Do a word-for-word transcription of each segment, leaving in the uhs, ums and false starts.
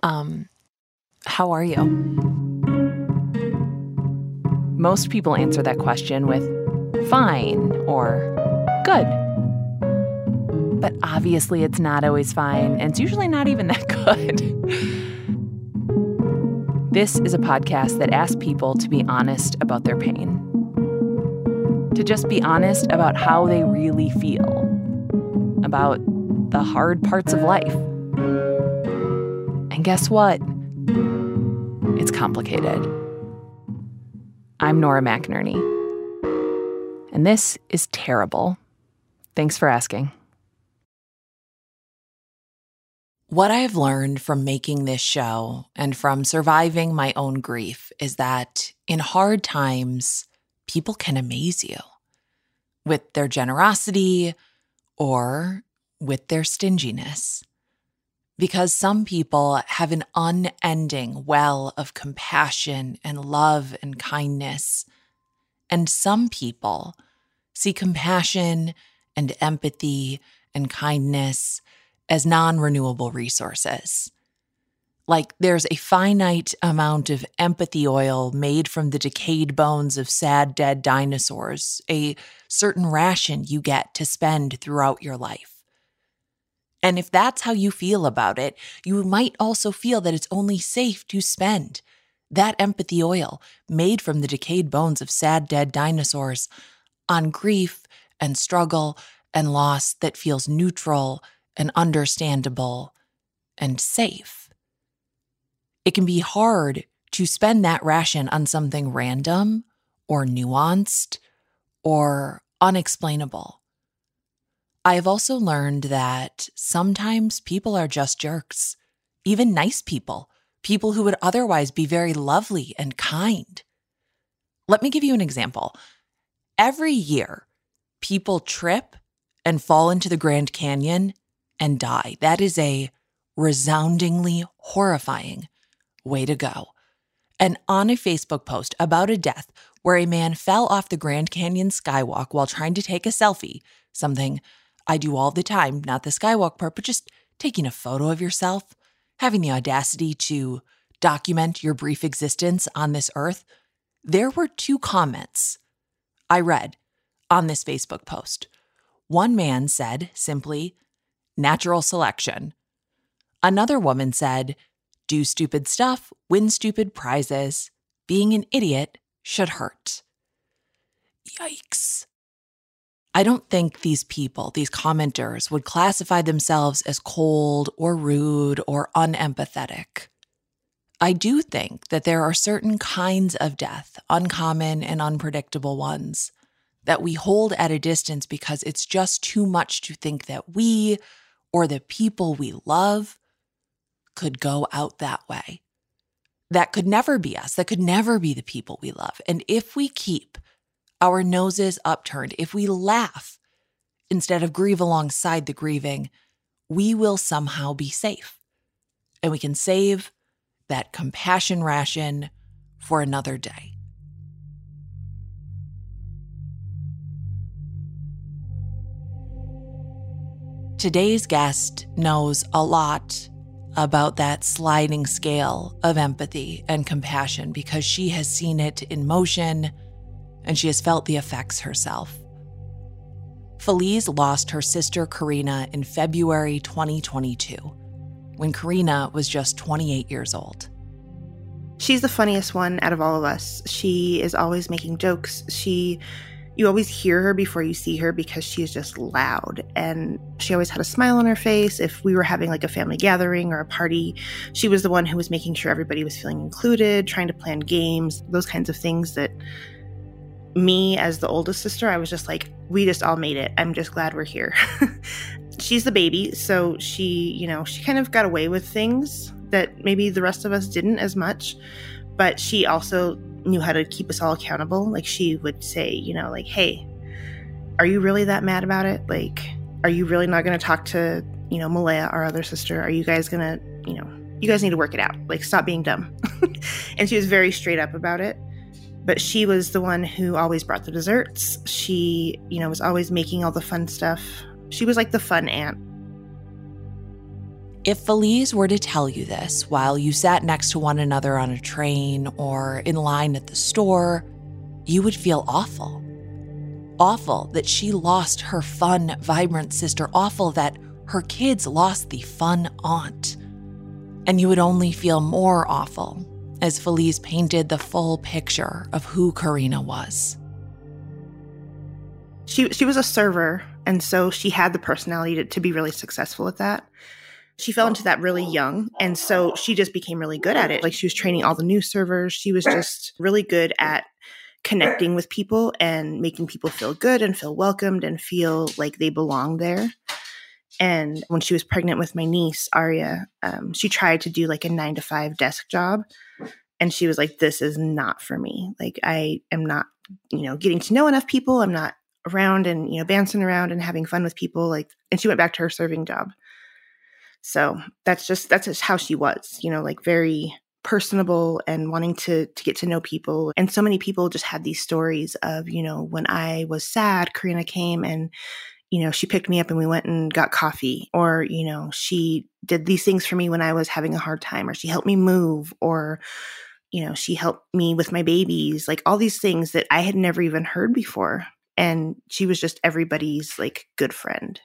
Um, how are you? Most people answer that question with fine or good. But obviously it's not always fine, and it's usually not even that good. This is a podcast that asks people to be honest about their pain. To just be honest about how they really feel. About the hard parts of life. And guess what? It's complicated. I'm Nora McInerney. And this is terrible. Thanks for asking. What I have learned from making this show and from surviving my own grief is that in hard times, people can amaze you with their generosity or with their stinginess. Because some people have an unending well of compassion and love and kindness. And some people see compassion and empathy and kindness as non-renewable resources. Like there's a finite amount of empathy oil made from the decayed bones of sad dead dinosaurs, a certain ration you get to spend throughout your life. And if that's how you feel about it, you might also feel that it's only safe to spend that empathy oil made from the decayed bones of sad dead dinosaurs on grief and struggle and loss that feels neutral and understandable and safe. It can be hard to spend that ration on something random or nuanced or unexplainable. I have also learned that sometimes people are just jerks, even nice people, people who would otherwise be very lovely and kind. Let me give you an example. Every year, people trip and fall into the Grand Canyon and die. That is a resoundingly horrifying way to go. And on a Facebook post about a death where a man fell off the Grand Canyon skywalk while trying to take a selfie, something I do all the time, not the skywalk part, but just taking a photo of yourself, having the audacity to document your brief existence on this earth, there were two comments I read on this Facebook post. One man said simply, natural selection. Another woman said, do stupid stuff, win stupid prizes. Being an idiot should hurt. Yikes. I don't think these people, these commenters, would classify themselves as cold or rude or unempathetic. I do think that there are certain kinds of death, uncommon and unpredictable ones, that we hold at a distance because it's just too much to think that we or the people we love could go out that way. That could never be us. That could never be the people we love. And if we keep our noses upturned, if we laugh instead of grieve alongside the grieving, we will somehow be safe. And we can save that compassion ration for another day. Today's guest knows a lot about that sliding scale of empathy and compassion because she has seen it in motion and she has felt the effects herself. Feliz lost her sister Karina in February twenty twenty-two, when Karina was just twenty-eight years old. She's the funniest one out of all of us. She is always making jokes. She, you always hear her before you see her because she's just loud. And she always had a smile on her face. If we were having like a family gathering or a party, she was the one who was making sure everybody was feeling included, trying to plan games, those kinds of things that me as the oldest sister, I was just like, we just all made it. I'm just glad we're here. She's the baby. So she, you know, she kind of got away with things that maybe the rest of us didn't as much, but she also knew how to keep us all accountable. Like she would say, you know, like, hey, are you really that mad about it? Like, are you really not going to talk to, you know, Malaya, our other sister? Are you guys going to, you know, you guys need to work it out. Like, stop being dumb. And she was very straight up about it. But she was the one who always brought the desserts. She, you know, was always making all the fun stuff. She was like the fun aunt. If Feliz were to tell you this while you sat next to one another on a train or in line at the store, you would feel awful. Awful that she lost her fun, vibrant sister. Awful that her kids lost the fun aunt. And you would only feel more awful as Feliz painted the full picture of who Karina was. She she was a server, and so she had the personality to, to be really successful at that. She fell into that really young, and so she just became really good at it. Like, she was training all the new servers. She was just really good at connecting with people and making people feel good and feel welcomed and feel like they belong there. And when she was pregnant with my niece, Aria, um, she tried to do like a nine to five desk job. And she was like, this is not for me. Like, I am not, you know, getting to know enough people. I'm not around and, you know, bouncing around and having fun with people. Like, and she went back to her serving job. So that's just, that's just how she was, you know, like very personable and wanting to, to get to know people. And so many people just had these stories of, you know, when I was sad, Karina came and, you know, she picked me up and we went and got coffee, or, you know, she did these things for me when I was having a hard time, or she helped me move, or, you know, she helped me with my babies, like all these things that I had never even heard before. And she was just everybody's like good friend.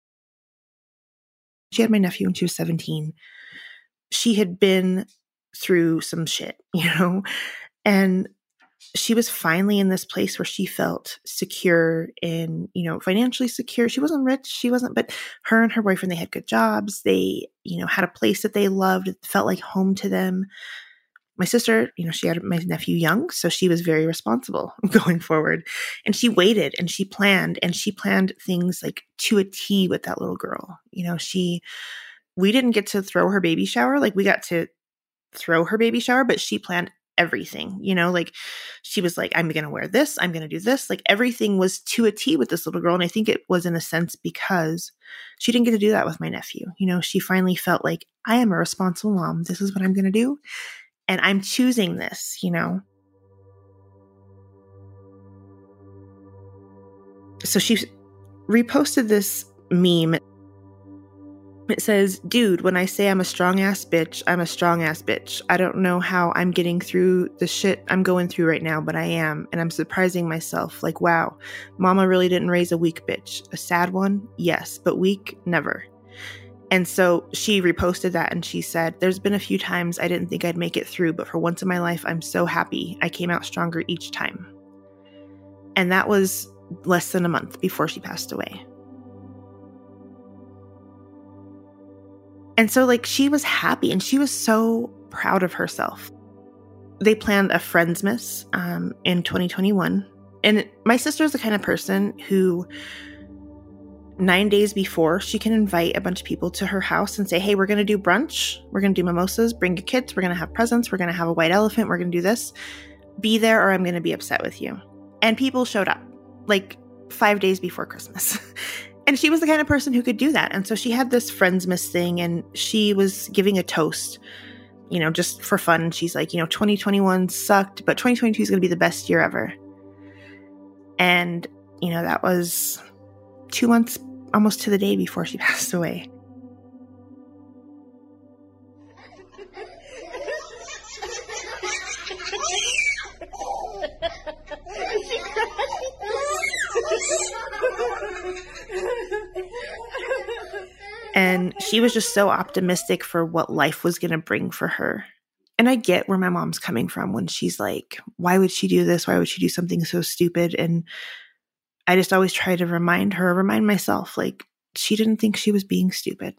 She had my nephew when she was seventeen. She had been through some shit, you know, and she was finally in this place where she felt secure in, you know, financially secure. She wasn't rich. She wasn't, but her and her boyfriend, they had good jobs. They, you know, had a place that they loved. It felt like home to them. My sister, you know, she had my nephew young, so she was very responsible going forward. And she waited and she planned and she planned things like to a T with that little girl. You know, she, we didn't get to throw her baby shower. Like, we got to throw her baby shower, but she planned everything, you know, like she was like, I'm going to wear this. I'm going to do this. Like, everything was to a T with this little girl. And I think it was in a sense because she didn't get to do that with my nephew. You know, she finally felt like, I am a responsible mom. This is what I'm going to do. And I'm choosing this, you know? So she reposted this meme. It says, dude, when I say I'm a strong ass bitch, I'm a strong ass bitch. I don't know how I'm getting through the shit I'm going through right now, but I am. And I'm surprising myself. Like, wow, mama really didn't raise a weak bitch. A sad one? Yes, but weak? Never. And so she reposted that and she said, there's been a few times I didn't think I'd make it through, but for once in my life, I'm so happy I came out stronger each time. And that was less than a month before she passed away. And so, like, she was happy and she was so proud of herself. They planned a Friendsmas um, in twenty twenty-one. And my sister is the kind of person who nine days before, she can invite a bunch of people to her house and say, hey, we're going to do brunch. We're going to do mimosas. Bring your kids. We're going to have presents. We're going to have a white elephant. We're going to do this. Be there or I'm going to be upset with you. And people showed up like five days before Christmas. And she was the kind of person who could do that. And so she had this Friendsmas thing and she was giving a toast, you know, just for fun. And she's like, you know, twenty twenty-one sucked, but twenty twenty-two is going to be the best year ever. And, you know, that was two months almost to the day before she passed away. And she was just so optimistic for what life was going to bring for her. And I get where my mom's coming from when she's like, why would she do this? Why would she do something so stupid? And I just always try to remind her, remind myself, like, she didn't think she was being stupid.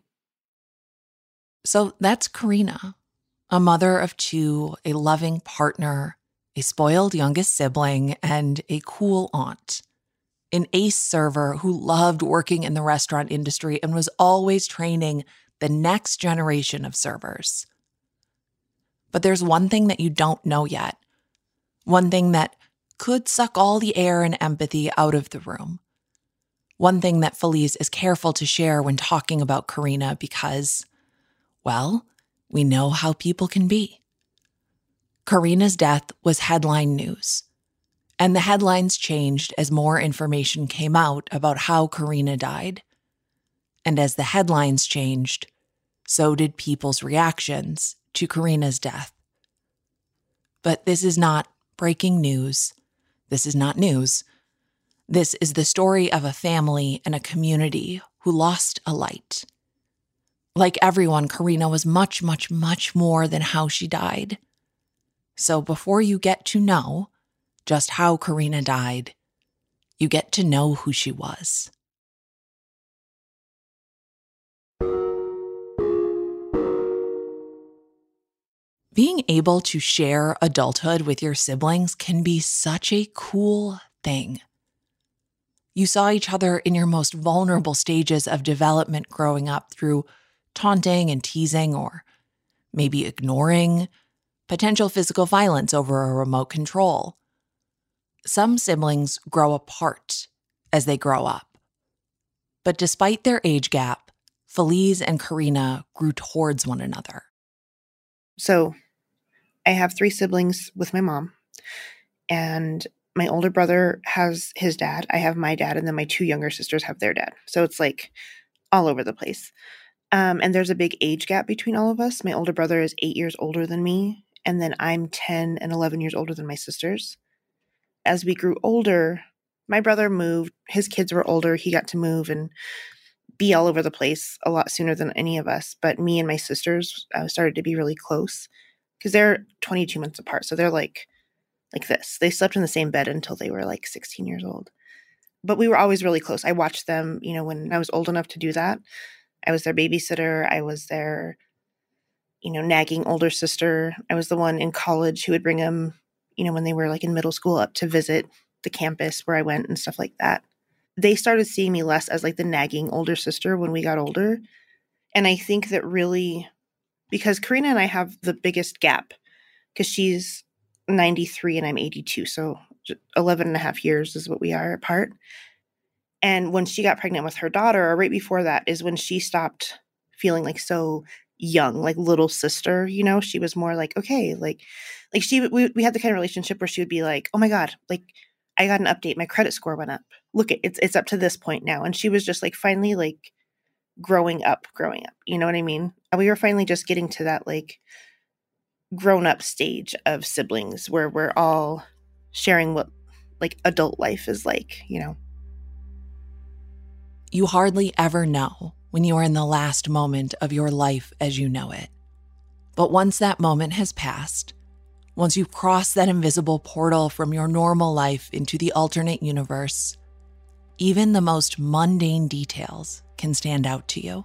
So that's Karina, a mother of two, a loving partner, a spoiled youngest sibling, and a cool aunt. An ace server who loved working in the restaurant industry and was always training the next generation of servers. But there's one thing that you don't know yet. One thing that could suck all the air and empathy out of the room. One thing that Feliz is careful to share when talking about Karina because, well, we know how people can be. Karina's death was headline news. And the headlines changed as more information came out about how Karina died. And as the headlines changed, so did people's reactions to Karina's death. But this is not breaking news. This is not news. This is the story of a family and a community who lost a light. Like everyone, Karina was much, much, much more than how she died. So before you get to know just how Karina died, you get to know who she was. Being able to share adulthood with your siblings can be such a cool thing. You saw each other in your most vulnerable stages of development growing up through taunting and teasing, or maybe ignoring, potential physical violence over a remote control. Some siblings grow apart as they grow up. But despite their age gap, Feliz and Karina grew towards one another. So I have three siblings with my mom, and my older brother has his dad. I have my dad, and then my two younger sisters have their dad. So it's like all over the place. Um, and there's a big age gap between all of us. My older brother is eight years older than me, and then I'm ten and eleven years older than my sisters. As we grew older, my brother moved. His kids were older. He got to move and be all over the place a lot sooner than any of us. But me and my sisters uh, started to be really close because they're twenty-two months apart. So they're like, like this. They slept in the same bed until they were like sixteen years old. But we were always really close. I watched them, you know, when I was old enough to do that. I was their babysitter. I was their, you know, nagging older sister. I was the one in college who would bring them, you know, when they were like in middle school up to visit the campus where I went and stuff like that. They started seeing me less as like the nagging older sister when we got older. And I think that really, because Karina and I have the biggest gap, because she's ninety-three and I'm eighty-two. So eleven and a half years is what we are apart. And when she got pregnant with her daughter, or right before that, is when she stopped feeling like so young, like little sister, you know, she was more like, okay, like, like she, we, we had the kind of relationship where she would be like, oh my God, like I got an update. My credit score went up. Look, it's, it's up to this point now. And she was just like, finally, like growing up, growing up, you know what I mean? And we were finally just getting to that like grown up stage of siblings where we're all sharing what like adult life is like, you know? You hardly ever know when you are in the last moment of your life as you know it. But once that moment has passed, once you've crossed that invisible portal from your normal life into the alternate universe, even the most mundane details can stand out to you.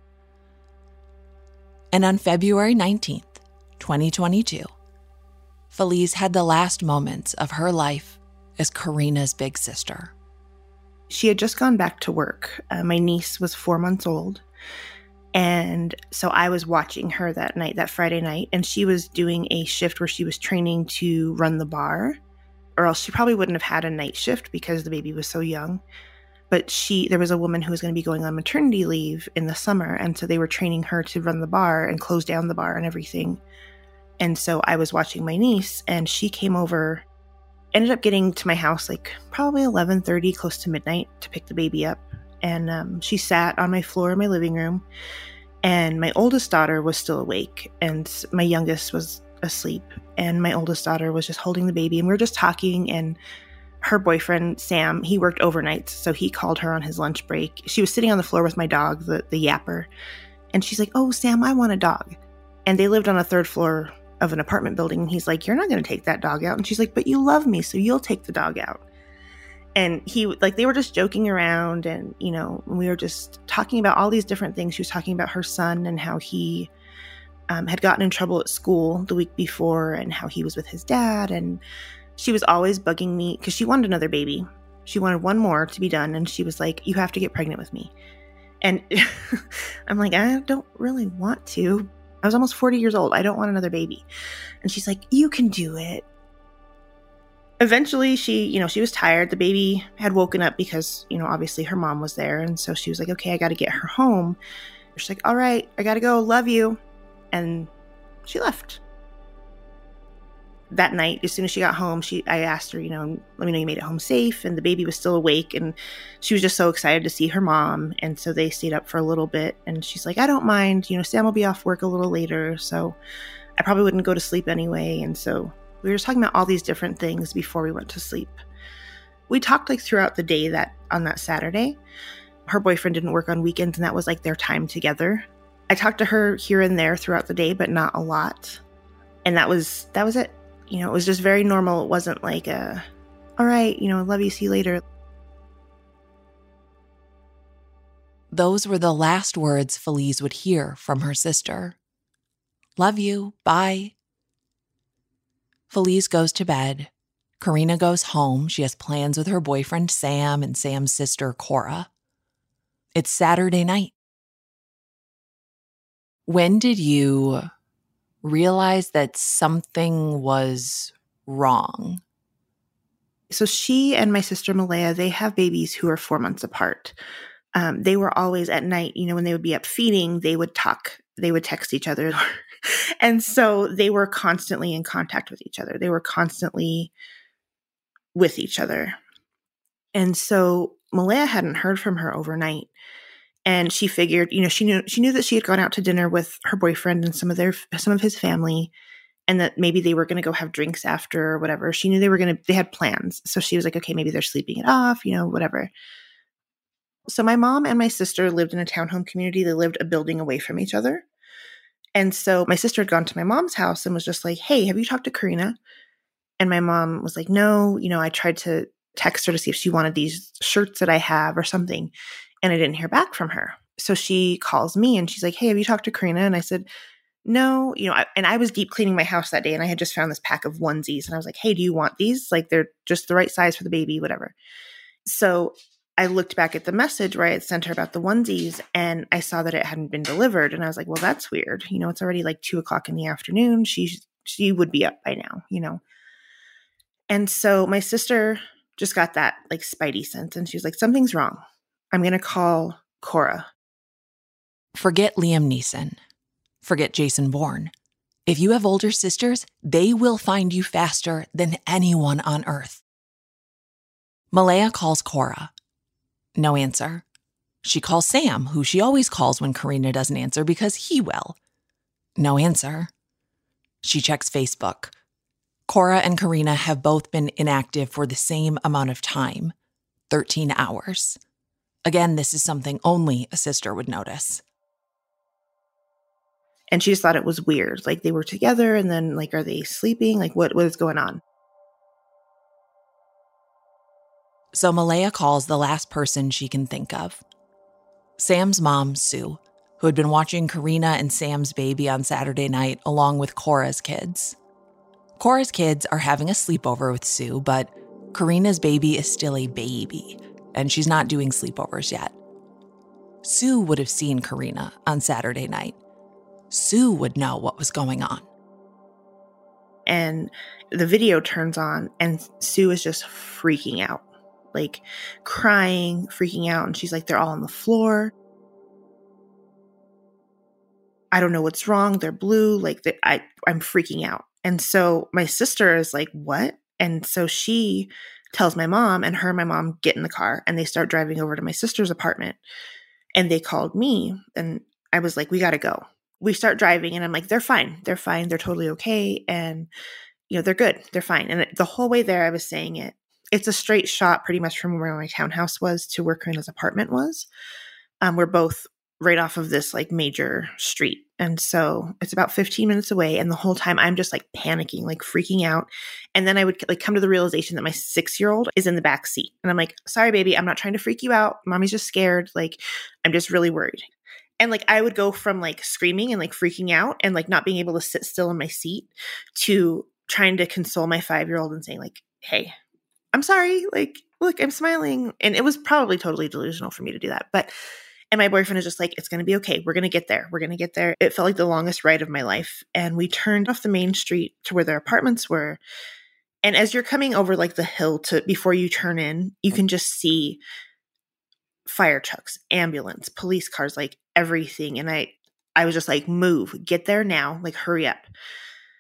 And on February nineteenth, twenty twenty-two, Feliz had the last moments of her life as Karina's big sister. She had just gone back to work. Uh, my niece was four months old. And so I was watching her that night, that Friday night, and she was doing a shift where she was training to run the bar, or else she probably wouldn't have had a night shift because the baby was so young. But she, there was a woman who was going to be going on maternity leave in the summer. And so they were training her to run the bar and close down the bar and everything. And so I was watching my niece, and she came over, ended up getting to my house like probably eleven thirty, close to midnight, to pick the baby up. And um, she sat on my floor in my living room, and my oldest daughter was still awake, and my youngest was asleep. And my oldest daughter was just holding the baby, and we were just talking. And her boyfriend, Sam, he worked overnight, so he called her on his lunch break. She was sitting on the floor with my dog, the, the Yapper. And she's like, oh, Sam, I want a dog. And they lived on a third floor of an apartment building. And he's like, you're not going to take that dog out. And she's like, but you love me, so you'll take the dog out. And he, like, they were just joking around, and, you know, we were just talking about all these different things. She was talking about her son and how he um, had gotten in trouble at school the week before, and how he was with his dad. And she was always bugging me because she wanted another baby. She wanted one more to be done. And she was like, you have to get pregnant with me. And I'm like, I don't really want to. I was almost forty years old. I don't want another baby. And she's like, you can do it. Eventually, she, you know, she was tired. The baby had woken up because, you know, obviously her mom was there. And so she was like, okay, I got to get her home. She's like, all right, I got to go. Love you. And she left. that night, as soon as she got home, she I asked her, you know, let me know you made it home safe. And the baby was still awake. And she was just so excited to see her mom. And so they stayed up for a little bit. And she's like, I don't mind. You know, Sam will be off work a little later. So I probably wouldn't go to sleep anyway. And so we were just talking about all these different things before we went to sleep. We talked like throughout the day that on that Saturday. Her boyfriend didn't work on weekends, and that was like their time together. I talked to her here and there throughout the day, but not a lot. And that was that was it. You know, it was just very normal. It wasn't like a, all right, you know, love you, see you later. Those were the last words Feliz would hear from her sister. Love you, bye. Feliz goes to bed. Karina goes home. She has plans with her boyfriend, Sam, and Sam's sister, Cora. It's Saturday night. When did you realize that something was wrong? So she and my sister Malaya, they have babies who are four months apart. Um, they were always at night, you know, when they would be up feeding, they would talk, they would text each other. And so they were constantly in contact with each other. They were constantly with each other. And so Malaya hadn't heard from her overnight. And she figured, you know, she knew she knew that she had gone out to dinner with her boyfriend and some of their some of his family, and that maybe they were going to go have drinks after or whatever. She knew they were going to, they had plans. So she was like, okay, maybe they're sleeping it off, you know, whatever. So my mom and my sister lived in a townhome community. They lived a building away from each other. And so my sister had gone to my mom's house and was just like, hey, have you talked to Karina? And my mom was like, no, you know, I tried to text her to see if she wanted these shirts that I have or something. And I didn't hear back from her. So she calls me and she's like, hey, have you talked to Karina? And I said, no, you know, I, and I was deep cleaning my house that day and I had just found this pack of onesies. And I was like, hey, do you want these? Like, they're just the right size for the baby, whatever. So I looked back at the message where I had sent her about the onesies and I saw that it hadn't been delivered. And I was like, well, that's weird. You know, it's already like two o'clock in the afternoon. She, she would be up by now, you know? And so my sister just got that like spidey sense and she was like, something's wrong. I'm going to call Cora. Forget Liam Neeson. Forget Jason Bourne. If you have older sisters, they will find you faster than anyone on earth. Malaya calls Cora. No answer. She calls Sam, who she always calls when Karina doesn't answer because he will. No answer. She checks Facebook. Cora and Karina have both been inactive for the same amount of time, thirteen hours. Again, this is something only a sister would notice. And she just thought it was weird. Like they were together and then like, are they sleeping? Like what, what is going on? So Malaya calls the last person she can think of. Sam's mom, Sue, who had been watching Karina and Sam's baby on Saturday night along with Cora's kids. Cora's kids are having a sleepover with Sue, but Karina's baby is still a baby, and she's not doing sleepovers yet. Sue would have seen Karina on Saturday night. Sue would know what was going on. And the video turns on, and Sue is just freaking out, like crying, freaking out. And she's like, they're all on the floor. I don't know what's wrong. They're blue. Like they, I, I'm freaking out. And so my sister is like, what? And so she tells my mom, and her and my mom get in the car and they start driving over to my sister's apartment. And they called me and I was like, we got to go. We start driving and I'm like, they're fine. They're fine. They're totally okay. And, you know, they're good. They're fine. And the whole way there, I was saying it. It's a straight shot pretty much from where my townhouse was to where Karina's apartment was. Um, we're both right off of this like major street. And so it's about fifteen minutes away. And the whole time I'm just like panicking, like freaking out. And then I would like come to the realization that my six-year-old is in the back seat. And I'm like, sorry, baby, I'm not trying to freak you out. Mommy's just scared. Like, I'm just really worried. And like, I would go from like screaming and like freaking out and like not being able to sit still in my seat to trying to console my five-year-old and saying like, hey, I'm sorry. Like, look, I'm smiling. And it was probably totally delusional for me to do that. But And my boyfriend is just like, it's going to be okay. We're going to get there. We're going to get there. It felt like the longest ride of my life. And we turned off the main street to where their apartments were. And as you're coming over like the hill to before you turn in, you can just see fire trucks, ambulance, police cars, like everything. And I, I was just like, move, get there now, like hurry up.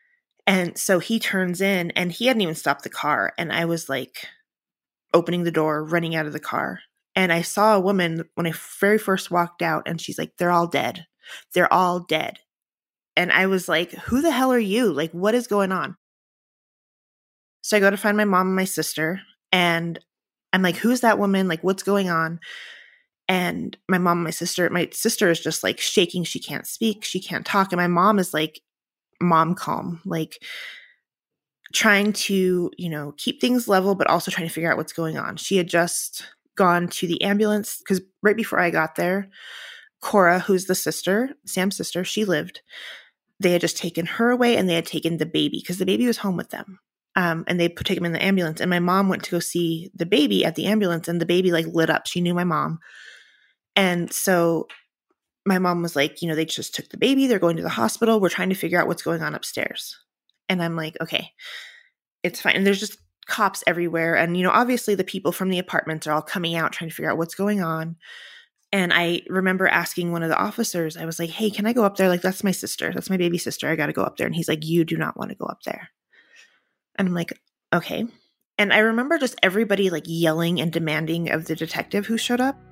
And so he turns in and he hadn't even stopped the car. And I was like opening the door, running out of the car. And I saw a woman when I very first walked out and she's like, they're all dead. They're all dead. And I was like, who the hell are you? Like, what is going on? So I go to find my mom and my sister and I'm like, who's that woman? Like, what's going on? And my mom and my sister, my sister is just like shaking. She can't speak. She can't talk. And my mom is like, mom calm, like trying to, you know, keep things level, but also trying to figure out what's going on. She had just gone to the ambulance because right before I got there, Cora, who's the sister, Sam's sister, she lived. They had just taken her away and they had taken the baby because the baby was home with them. Um, and they put take him in the ambulance. And my mom went to go see the baby at the ambulance and the baby like lit up. She knew my mom. And so my mom was like, you know, they just took the baby. They're going to the hospital. We're trying to figure out what's going on upstairs. And I'm like, okay, it's fine. And there's just cops everywhere. And, you know, obviously the people from the apartments are all coming out trying to figure out what's going on. And I remember asking one of the officers, I was like, hey, can I go up there? Like, that's my sister. That's my baby sister. I got to go up there. And he's like, you do not want to go up there. And I'm like, okay. And I remember just everybody like yelling and demanding of the detective who showed up.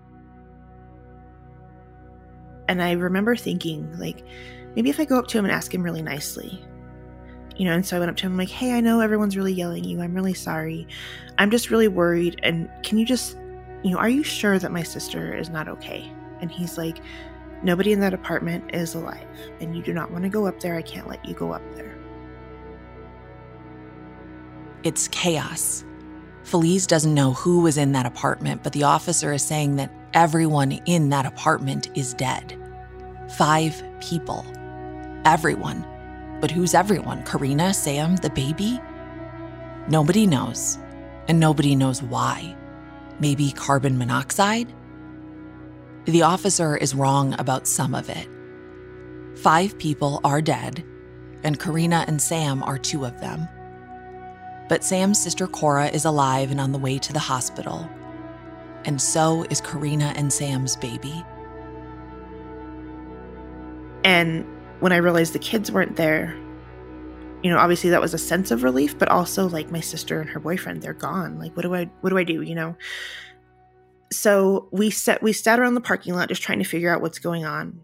And I remember thinking, like, maybe if I go up to him and ask him really nicely, you know, and so I went up to him, I'm like, hey, I know everyone's really yelling at you. I'm really sorry. I'm just really worried. And can you just, you know, are you sure that my sister is not okay? And he's like, nobody in that apartment is alive. And you do not want to go up there. I can't let you go up there. It's chaos. Feliz doesn't know who was in that apartment, but the officer is saying that everyone in that apartment is dead. Five people. Everyone. But who's everyone? Karina, Sam, the baby? Nobody knows. And nobody knows why. Maybe carbon monoxide? The officer is wrong about some of it. Five people are dead, and Karina and Sam are two of them. But Sam's sister Cora is alive and on the way to the hospital. And so is Karina and Sam's baby. And when I realized the kids weren't there, you know, obviously that was a sense of relief, but also like my sister and her boyfriend, they're gone. Like, what do I, what do I do? You know? So we sat, we sat around the parking lot just trying to figure out what's going on.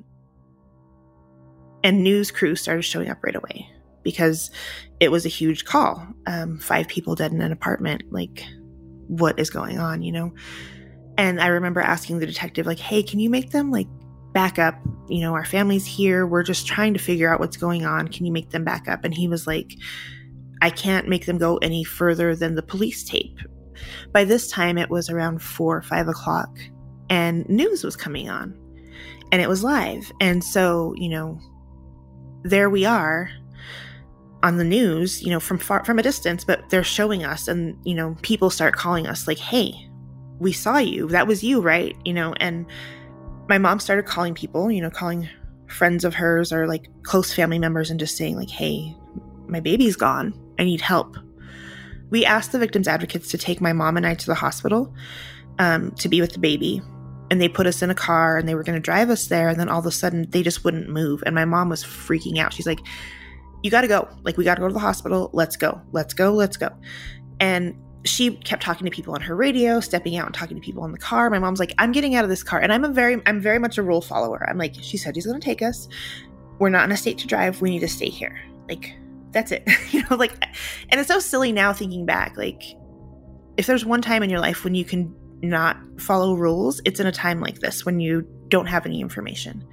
And news crews started showing up right away because it was a huge call. Um, five people dead in an apartment. Like, what is going on, you know? And I remember asking the detective, like, hey, can you make them like back up? You know, our family's here. We're just trying to figure out what's going on. Can you make them back up? And he was like, I can't make them go any further than the police tape. By this time, it was around four or five o'clock and news was coming on and it was live. And so, you know, there we are on the news, you know, from far, from a distance, but they're showing us and, you know, people start calling us like, hey, we saw you. That was you, right? You know, and my mom started calling people, you know, calling friends of hers or like close family members and just saying like, hey, my baby's gone. I need help. We asked the victims' advocates to take my mom and I to the hospital um, to be with the baby. And they put us in a car and they were going to drive us there. And then all of a sudden they just wouldn't move. And my mom was freaking out. She's like, you got to go. Like, we got to go to the hospital. Let's go. Let's go. Let's go. And she kept talking to people on her radio, stepping out and talking to people in the car. My mom's like, I'm getting out of this car. And I'm a very, I'm very much a rule follower. I'm like, she said she's going to take us. We're not in a state to drive. We need to stay here. Like, that's it. You know, like, and it's so silly now thinking back, like, if there's one time in your life when you can not follow rules, it's in a time like this when you don't have any information.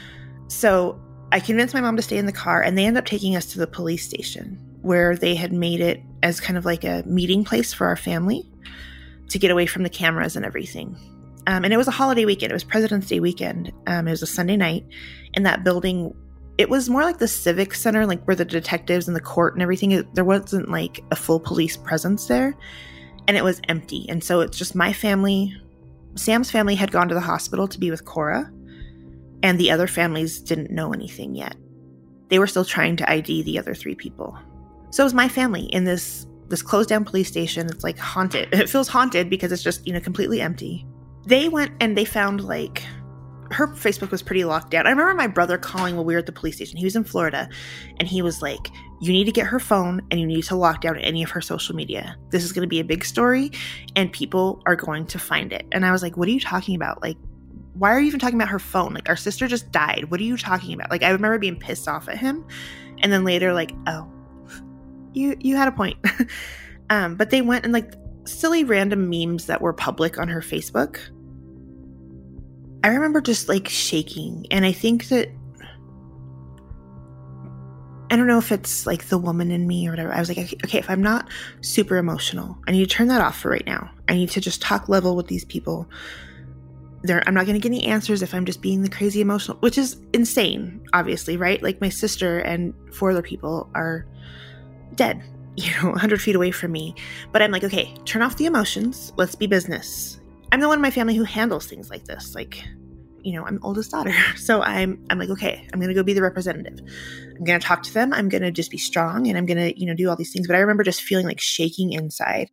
So I convinced my mom to stay in the car and they ended up taking us to the police station where they had made it as kind of like a meeting place for our family to get away from the cameras and everything. Um, and it was a holiday weekend. It was President's Day weekend. Um, it was a Sunday night and that building, it was more like the civic center, like where the detectives and the court and everything, it, there wasn't like a full police presence there. And it was empty. And so it's just my family. Sam's family had gone to the hospital to be with Cora. And the other families didn't know anything yet. They were still trying to I D the other three people. So it was my family in this this closed down police station. It's like haunted. It feels haunted because it's just, you know, completely empty. They went and they found like, her Facebook was pretty locked down. I remember my brother calling while we were at the police station. He was in Florida and he was like, You need to get her phone and you need to lock down any of her social media. This is going to be a big story and people are going to find it. And I was like, what are you talking about? Like, why are you even talking about her phone? Like, our sister just died. What are you talking about? Like, I remember being pissed off at him. And then later, like, oh, you, you had a point. um, but they went and like silly random memes that were public on her Facebook. I remember just like shaking. And I think that, I don't know if it's like the woman in me or whatever. I was like, okay, if I'm not super emotional, I need to turn that off for right now. I need to just talk level with these people. There, I'm not going to get any answers if I'm just being the crazy emotional, which is insane, obviously, right? Like my sister and four other people are dead, you know, one hundred feet away from me. But I'm like, okay, turn off the emotions. Let's be business. I'm the one in my family who handles things like this. Like, you know, I'm oldest daughter. So I'm, I'm like, okay, I'm going to go be the representative. I'm going to talk to them. I'm going to just be strong and I'm going to, you know, do all these things. But I remember just feeling like shaking inside.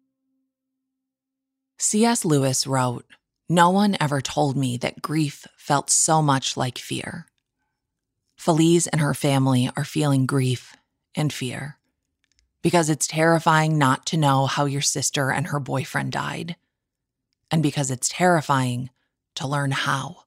C S. Lewis wrote, "No one ever told me that grief felt so much like fear." Feliz and her family are feeling grief and fear because it's terrifying not to know how your sister and her boyfriend died, and because it's terrifying to learn how.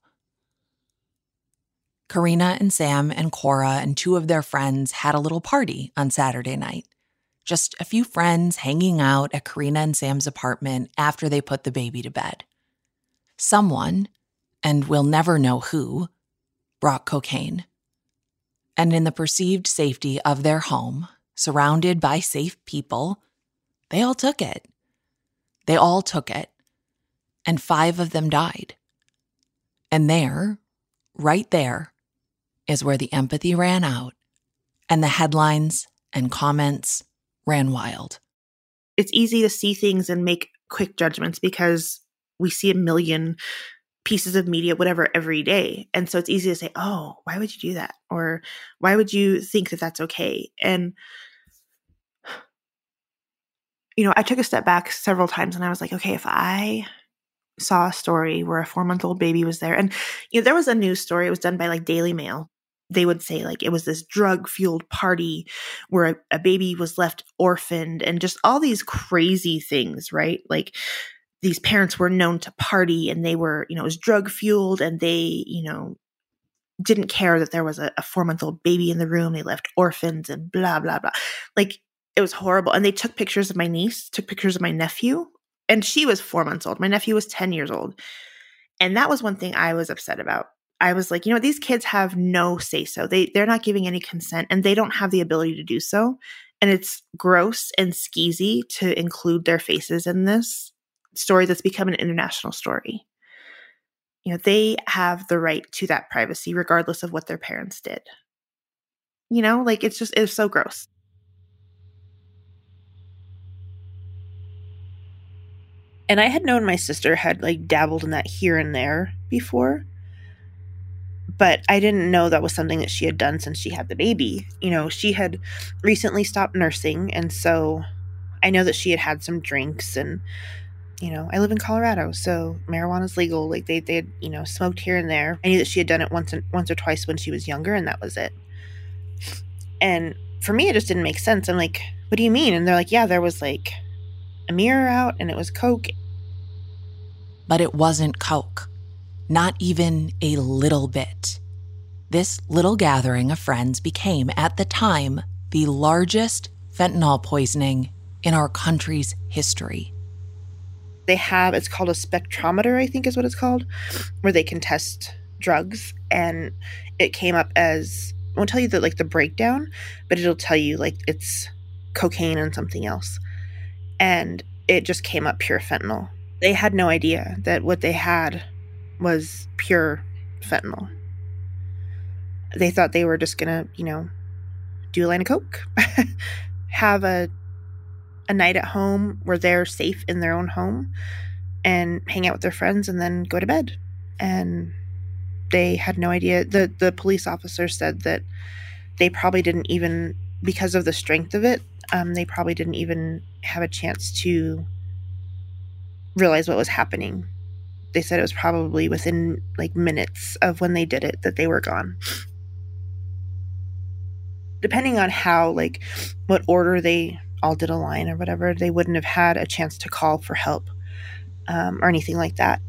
Karina and Sam and Cora and two of their friends had a little party on Saturday night. Just a few friends hanging out at Karina and Sam's apartment after they put the baby to bed. Someone, and we'll never know who, brought cocaine. And in the perceived safety of their home, surrounded by safe people, they all took it. They all took it. And five of them died. And there, right there, is where the empathy ran out and the headlines and comments ran wild. It's easy to see things and make quick judgments because we see a million pieces of media, whatever, every day. And so it's easy to say, oh, why would you do that? Or why would you think that that's okay? And, you know, I took a step back several times and I was like, okay, if I saw a story where a four-month-old baby was there, and, you know, there was a news story, it was done by like Daily Mail. They would say like it was this drug-fueled party where a, a baby was left orphaned and just all these crazy things, right? Like these parents were known to party and they were, you know, it was drug-fueled and they, you know, didn't care that there was a, a four-month-old baby in the room. They left orphans and blah, blah, blah. Like it was horrible. And they took pictures of my niece, took pictures of my nephew, and she was four months old. My nephew was ten years old. And that was one thing I was upset about. I was like, you know, these kids have no say-so. They, they're not giving any consent and they don't have the ability to do so. And it's gross and skeezy to include their faces in this story that's become an international story. You know, they have the right to that privacy regardless of what their parents did. You know, like it's just, it's so gross. And I had known my sister had like dabbled in that here and there before, but I didn't know that was something that she had done since she had the baby. You know, she had recently stopped nursing. And so I know that she had had some drinks and, you know, I live in Colorado, so marijuana is legal. Like they, they had, you know, smoked here and there. I knew that she had done it once, and, once or twice when she was younger, and that was it. And for me, it just didn't make sense. I'm like, what do you mean? And they're like, yeah, there was like a mirror out and it was Coke. But it wasn't Coke. Not even a little bit. This little gathering of friends became, at the time, the largest fentanyl poisoning in our country's history. They have, it's called a spectrometer, I think is what it's called, where they can test drugs. And it came up as, I won't tell you the, like the breakdown, but it'll tell you like it's cocaine and something else. And it just came up pure fentanyl. They had no idea that what they had was pure fentanyl. They thought they were just going to, you know, do a line of Coke, have a a night at home where they're safe in their own home and hang out with their friends and then go to bed. And they had no idea. The, the police officer said that they probably didn't even, because of the strength of it, um, they probably didn't even have a chance to realize what was happening. They said it was probably within like minutes of when they did it that they were gone. depending on how, like, what order they all did a line or whatever, they wouldn't have had a chance to call for help um, or anything like that.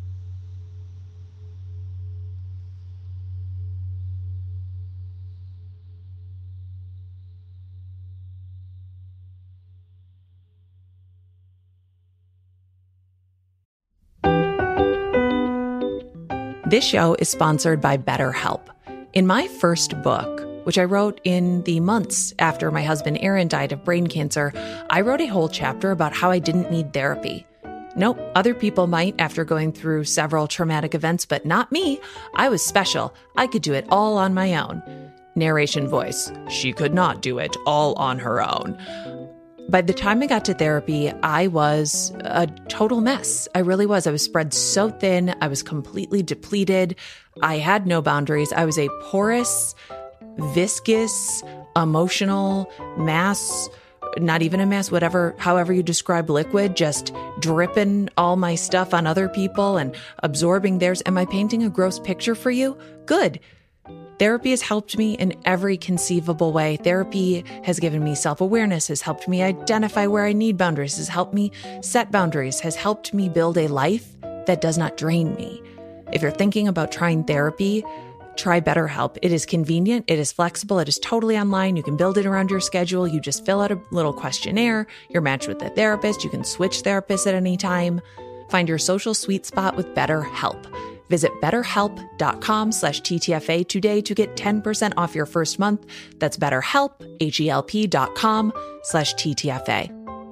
This show is sponsored by BetterHelp. In my first book, which I wrote in the months after my husband Aaron died of brain cancer, I wrote a whole chapter about how I didn't need therapy. Nope, other people might after going through several traumatic events, but not me. I was special. I could do it all on my own. Narration voice, she could not do it all on her own. By the time I got to therapy, I was a total mess. I really was. I was spread so thin. I was completely depleted. I had no boundaries. I was a porous, viscous, emotional mass, not even a mass, whatever, however you describe liquid, just dripping all my stuff on other people and absorbing theirs. Am I painting a gross picture for you? Good. Therapy has helped me in every conceivable way. Therapy has given me self-awareness, has helped me identify where I need boundaries, has helped me set boundaries, has helped me build a life that does not drain me. If you're thinking about trying therapy, try BetterHelp. It is convenient. It is flexible. It is totally online. You can build it around your schedule. You just fill out a little questionnaire. You're matched with a therapist. You can switch therapists at any time. Find your social sweet spot with BetterHelp. Visit betterhelp.com slash TTFA today to get ten percent off your first month. That's betterhelp, H-E-L-P dot com slash TTFA.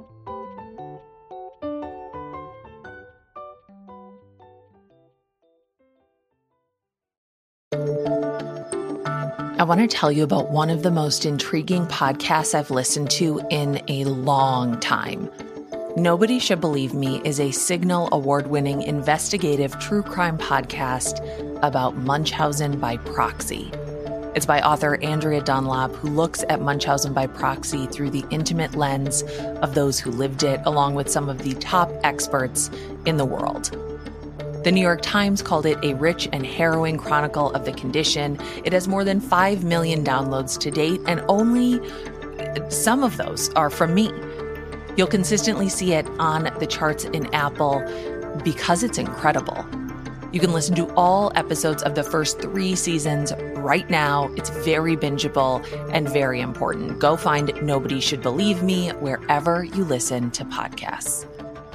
I want to tell you about one of the most intriguing podcasts I've listened to in a long time. Nobody Should Believe Me is a Signal award-winning investigative true crime podcast about Munchausen by proxy. It's by author Andrea Dunlop, who looks at Munchausen by proxy through the intimate lens of those who lived it, along with some of the top experts in the world. The New York Times called it a rich and harrowing chronicle of the condition. It has more than five million downloads to date, and only some of those are from me. You'll consistently see it on the charts in Apple because it's incredible. You can listen to all episodes of the first three seasons right now. It's very bingeable and very important. Go find Nobody Should Believe Me wherever you listen to podcasts.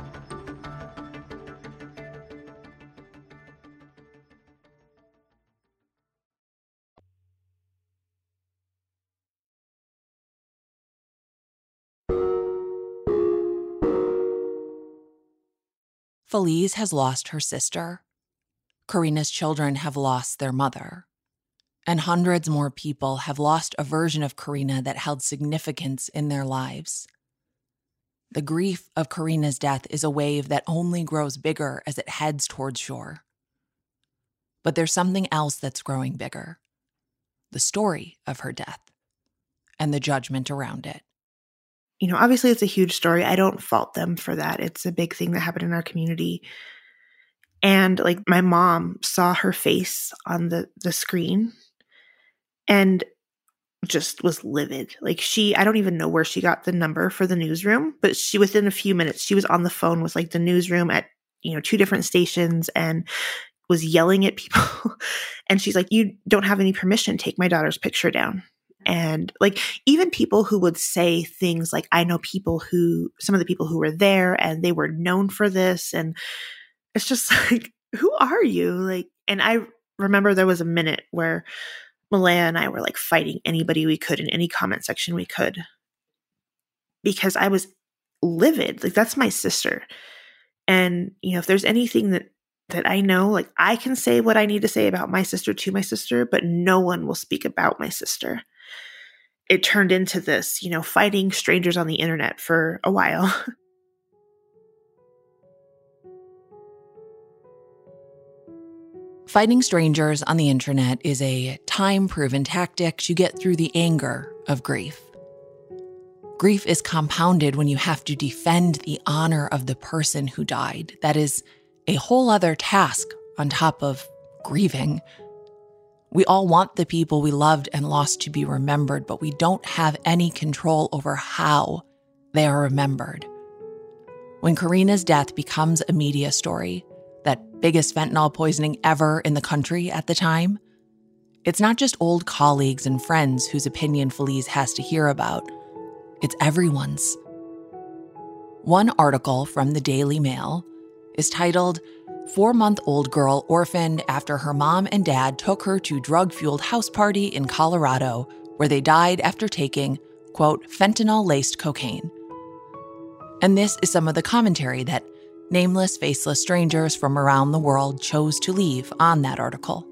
Feliz has lost her sister. Karina's children have lost their mother. And hundreds more people have lost a version of Karina that held significance in their lives. The grief of Karina's death is a wave that only grows bigger as it heads towards shore. But there's something else that's growing bigger. The story of her death and the judgment around it. You know, obviously it's a huge story. I don't fault them for that. It's a big thing that happened in our community. And like my mom saw her face on the, the screen and just was livid. Like she, I don't even know where she got the number for the newsroom, but she, within a few minutes, she was on the phone with like the newsroom at, you know, two different stations and was yelling at people. And she's like, you don't have any permission. Take my daughter's picture down. And like, even people who would say things like, I know people who, some of the people who were there and they were known for this. And it's just like, who are you? Like, and I remember there was a minute where Malaya and I were like fighting anybody we could in any comment section we could, because I was livid. Like, that's my sister. And, you know, if there's anything that, that I know, like I can say what I need to say about my sister to my sister, but no one will speak about my sister. It turned into this, you know, fighting strangers on the internet for a while. Fighting strangers on the internet is a time-proven tactic to get through the anger of grief. Grief is compounded when you have to defend the honor of the person who died. That is a whole other task on top of grieving. We all want the people we loved and lost to be remembered, but we don't have any control over how they are remembered. When Karina's death becomes a media story, that biggest fentanyl poisoning ever in the country at the time, it's not just old colleagues and friends whose opinion Feliz has to hear about. It's everyone's. One article from the Daily Mail is titled, Four-month-old girl orphaned after her mom and dad took her to drug-fueled house party in Colorado where they died after taking, quote, fentanyl-laced cocaine. And this is some of the commentary that nameless, faceless strangers from around the world chose to leave on that article.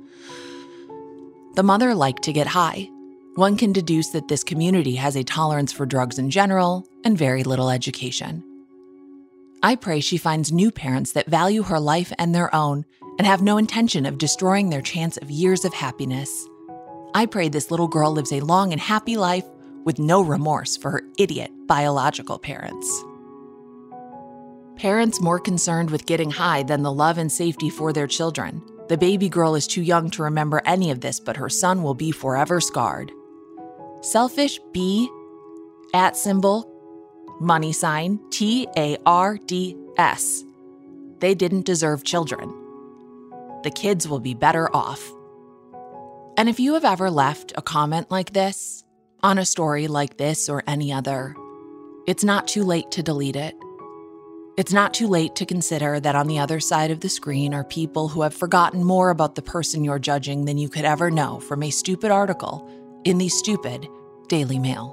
The mother liked to get high. One can deduce that this community has a tolerance for drugs in general and very little education. I pray she finds new parents that value her life and their own and have no intention of destroying their chance of years of happiness. I pray this little girl lives a long and happy life with no remorse for her idiot biological parents. Parents more concerned with getting high than the love and safety for their children. The baby girl is too young to remember any of this, but her son will be forever scarred. Selfish B, at symbol, money sign, T A R D S. They didn't deserve children. The kids will be better off. And if you have ever left a comment like this, on a story like this or any other, it's not too late to delete it. It's not too late to consider that on the other side of the screen are people who have forgotten more about the person you're judging than you could ever know from a stupid article in the stupid Daily Mail.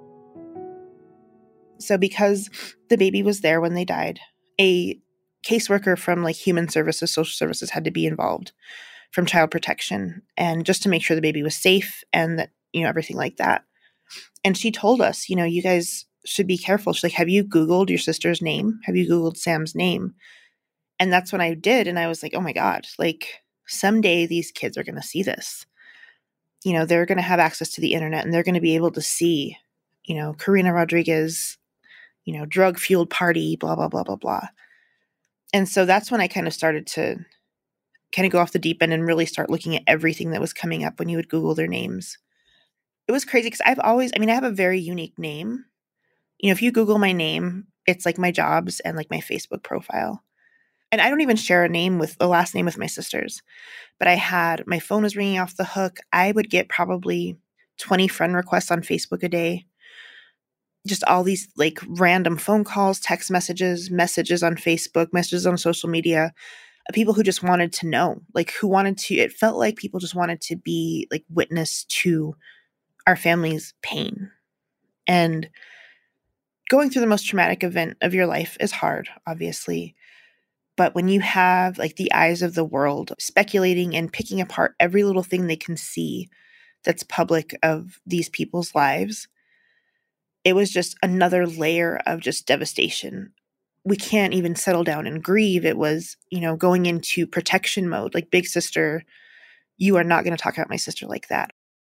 So because the baby was there when they died, a caseworker from like Human Services, Social Services had to be involved from Child Protection, and just to make sure the baby was safe and that, you know, everything like that. And she told us, you know, you guys should be careful. She's like, have you Googled your sister's name? Have you Googled Sam's name? And that's when I did. And I was like, oh my God, like someday these kids are going to see this. You know, they're going to have access to the internet and they're going to be able to see, you know, Karina Rodriguez, you know, drug fueled party, blah, blah, blah, blah, blah. And so that's when I kind of started to kind of go off the deep end and really start looking at everything that was coming up when you would Google their names. It was crazy because I've always, I mean, I have a very unique name. You know, if you Google my name, it's like my jobs and like my Facebook profile. And I don't even share a name with a last name with my sisters. But I had, my phone was ringing off the hook. I would get probably twenty friend requests on Facebook a day. Just all these like random phone calls, text messages, messages on Facebook, messages on social media of people who just wanted to know, like who wanted to, it felt like people just wanted to be like witness to our family's pain. And going through the most traumatic event of your life is hard, obviously. But when you have like the eyes of the world speculating and picking apart every little thing they can see that's public of these people's lives, it was just another layer of just devastation. We can't even settle down and grieve. It was, you know, going into protection mode, like big sister, you are not going to talk about my sister like that.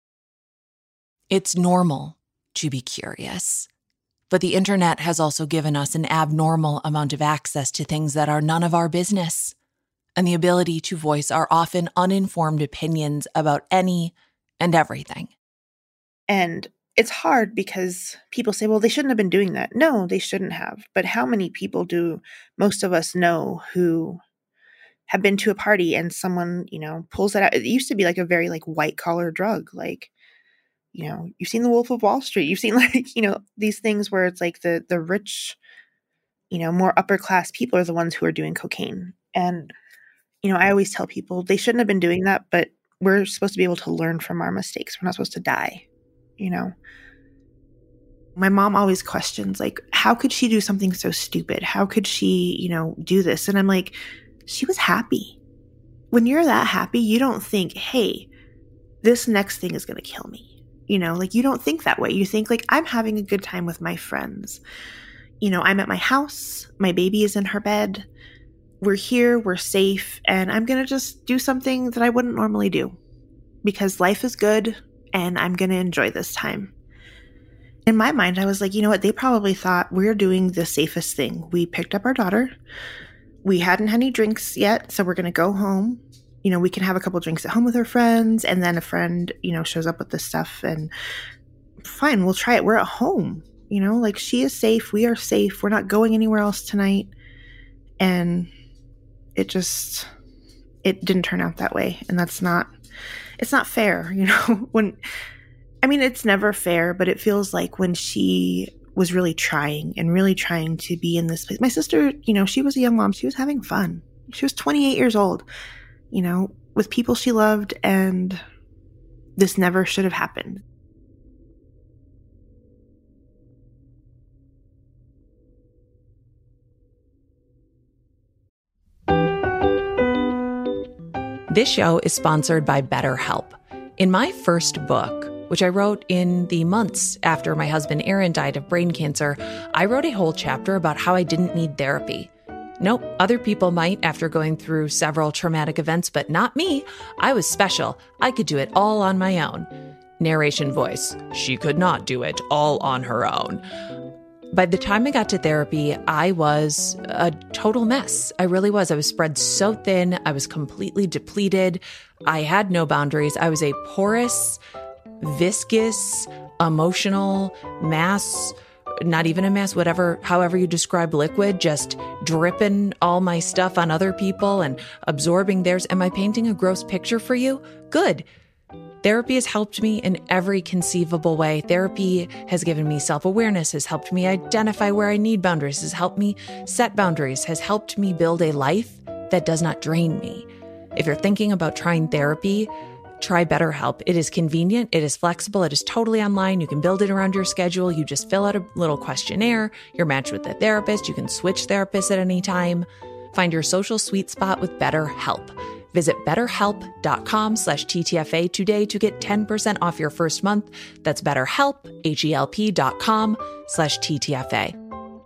It's normal to be curious. But the internet has also given us an abnormal amount of access to things that are none of our business, and the ability to voice our often uninformed opinions about any and everything. And it's hard because people say, well, they shouldn't have been doing that. No, they shouldn't have. But how many people do most of us know who have been to a party and someone, you know, pulls that out? It used to be like a very like white collar drug, like, you know, you've seen The Wolf of Wall Street. You've seen like, you know, these things where it's like the the rich, you know, more upper class people are the ones who are doing cocaine. And, you know, I always tell people they shouldn't have been doing that, but we're supposed to be able to learn from our mistakes. We're not supposed to die, you know. My mom always questions, like, how could she do something so stupid? How could she, you know, do this? And I'm like, she was happy. When you're that happy, you don't think, hey, this next thing is going to kill me. You know, like you don't think that way. You think like, I'm having a good time with my friends. You know, I'm at my house. My baby is in her bed. We're here. We're safe. And I'm going to just do something that I wouldn't normally do because life is good and I'm going to enjoy this time. In my mind, I was like, you know what? They probably thought we're doing the safest thing. We picked up our daughter. We hadn't had any drinks yet. So we're going to go home. you know, we can have a couple drinks at home with her friends, and then a friend, you know, shows up with this stuff, and fine, we'll try it. We're at home, you know, like she is safe. We are safe. We're not going anywhere else tonight. And it just, it didn't turn out that way. And that's not, it's not fair, you know, when, I mean, it's never fair, but it feels like when she was really trying and really trying to be in this place. My sister, you know, she was a young mom. She was having fun. She was twenty-eight years old, you know, with people she loved, and this never should have happened. This show is sponsored by BetterHelp. In my first book, which I wrote in the months after my husband Aaron died of brain cancer, I wrote a whole chapter about how I didn't need therapy. Nope, other people might after going through several traumatic events, but not me. I was special. I could do it all on my own. Narration voice, she could not do it all on her own. By the time I got to therapy, I was a total mess. I really was. I was spread so thin. I was completely depleted. I had no boundaries. I was a porous, viscous, emotional mass, not even a mass, whatever, however you describe liquid, just dripping all my stuff on other people and absorbing theirs. Am I painting a gross picture for you? Good. Therapy has helped me in every conceivable way. Therapy has given me self-awareness, has helped me identify where I need boundaries, has helped me set boundaries, has helped me build a life that does not drain me. If you're thinking about trying therapy, try BetterHelp. It is convenient. It is flexible. It is totally online. You can build it around your schedule. You just fill out a little questionnaire. You're matched with a therapist. You can switch therapists at any time. Find your social sweet spot with BetterHelp. Visit betterhelp.com slash TTFA today to get ten percent off your first month. That's betterhelp, H-E-L-P dot com slash TTFA.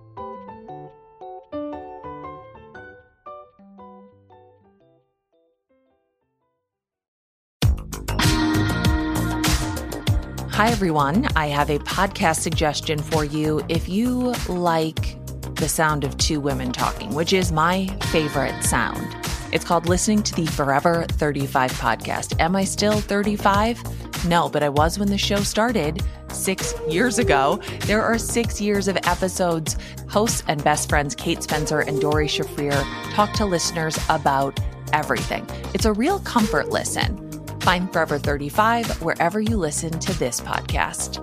Hi, everyone. I have a podcast suggestion for you. If you like the sound of two women talking, which is my favorite sound, it's called Listening to the Forever thirty-five podcast. Am I still thirty-five? No, but I was when the show started six years ago. There are six years of episodes. Hosts and best friends Kate Spencer and Dori Shafrir talk to listeners about everything. It's a real comfort listen. Find Forever thirty-five wherever you listen to this podcast.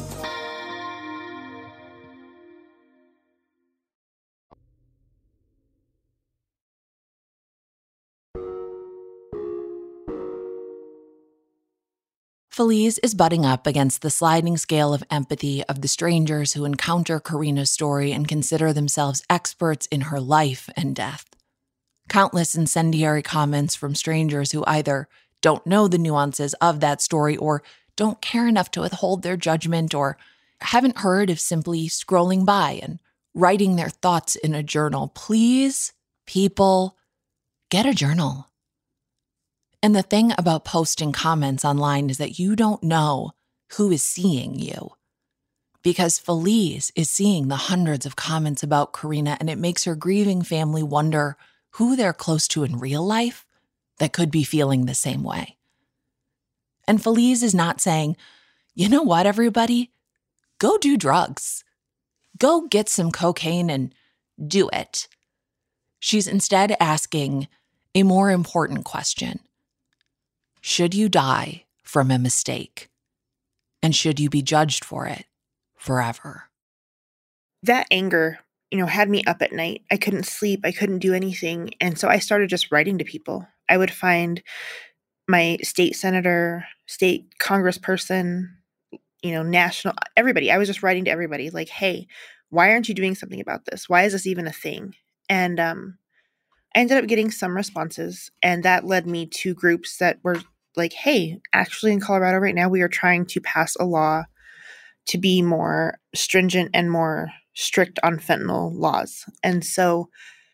Feliz is butting up against the sliding scale of empathy of the strangers who encounter Karina's story and consider themselves experts in her life and death. Countless incendiary comments from strangers who either don't know the nuances of that story or don't care enough to withhold their judgment or haven't heard of simply scrolling by and writing their thoughts in a journal. Please, people, get a journal. And the thing about posting comments online is that you don't know who is seeing you. Because Feliz is seeing the hundreds of comments about Karina, and it makes her grieving family wonder who they're close to in real life that could be feeling the same way. And Feliz is not saying, you know what, everybody? Go do drugs. Go get some cocaine and do it. She's instead asking a more important question. Should you die from a mistake? And should you be judged for it forever? That anger, you know, had me up at night. I couldn't sleep. I couldn't do anything. And so I started just writing to people. I would find my state senator, state congressperson, you know, national, everybody. I was just writing to everybody like, hey, why aren't you doing something about this? Why is this even a thing? And um, I ended up getting some responses, and that led me to groups that were like, hey, actually in Colorado right now, we are trying to pass a law to be more stringent and more strict on fentanyl laws. And so